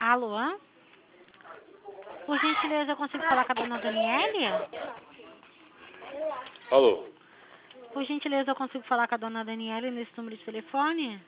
Alô? Por gentileza, eu consigo falar com a dona Daniele? Alô? Por gentileza, eu consigo falar com a dona Daniele nesse número de telefone?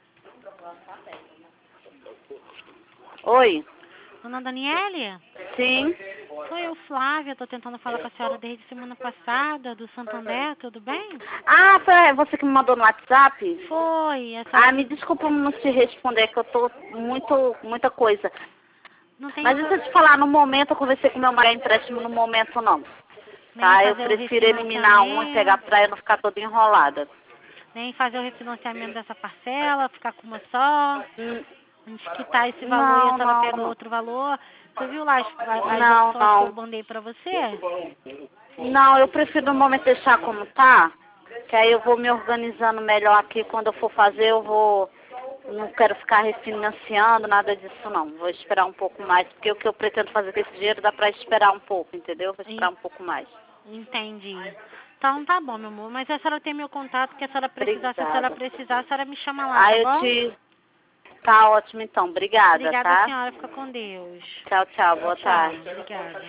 Oi. Dona Daniele? Sim. Sou eu, Flávia. Tô tentando falar com a senhora desde semana passada, do Santander, tudo bem? Ah, foi você que me mandou no WhatsApp? Foi. Ah, me desculpa não te responder, que eu tô muita coisa. Não tem Mas deixa eu te falar, no momento eu conversei com meu marido, empréstimo no momento não. nem Tá? Eu fazer o prefiro eliminar um e pegar pra eu não ficar toda enrolada. nem fazer o refinanciamento dessa parcela, ficar com uma só, Hum, desquitar esse valor e a senhora pega não. outro valor. Você viu lá as Não, opções que eu não. mandei pra você? Não, eu prefiro no momento deixar como tá, que aí eu vou me organizando melhor aqui. Quando eu for fazer, eu vou. Não quero ficar refinanciando, nada disso não. Vou esperar um pouco mais, porque o que eu pretendo fazer com esse dinheiro dá pra esperar um pouco, entendeu? Vou esperar um pouco mais. Entendi. Então tá bom, meu amor. Mas a senhora tem meu contato, que a senhora precisar. Se a senhora Obrigada. precisar, a senhora me chama lá, tá Aí eu bom? te. Tá ótimo então, obrigada, Obrigada, tá? senhora. Fica com Deus. Tchau, tchau, boa Tchau. tarde. Obrigada.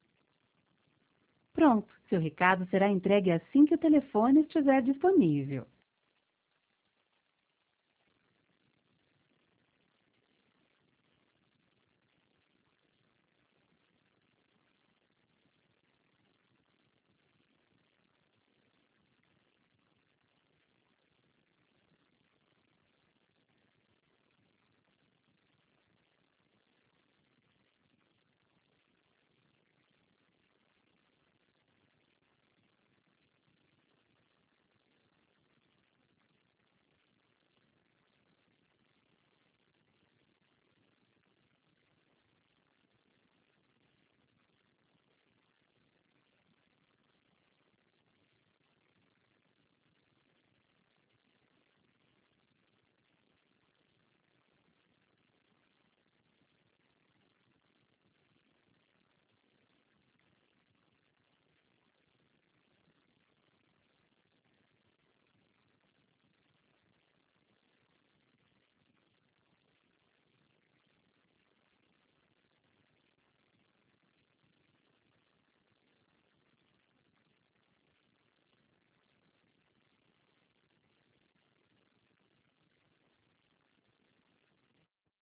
Pronto, seu recado será entregue assim que o telefone estiver disponível.